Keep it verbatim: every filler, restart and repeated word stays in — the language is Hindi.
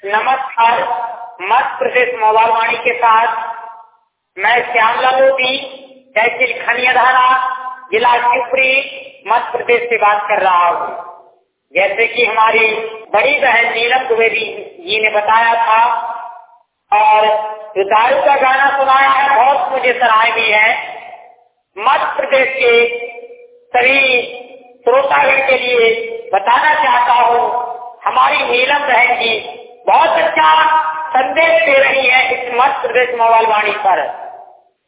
नमस्कार। मध्य प्रदेश मोबाइल वाणी के साथ मैं श्यामला मोदी, तहसील खनियाधारा, जिला शिवपुरी, मध्य प्रदेश से बात कर रहा हूँ। जैसे कि हमारी बड़ी बहन नीलम द्विवेदी जी ने बताया था और जो दारू का गाना सुनाया है बहुत मुझे सराहनीय भी है। मध्य प्रदेश के सभी श्रोतागण के लिए बताना चाहता हूँ, हमारी नीलम बहन जी बहुत अच्छा संदेश दे रही है इस मध्य प्रदेश मोबाइल वाणी पर।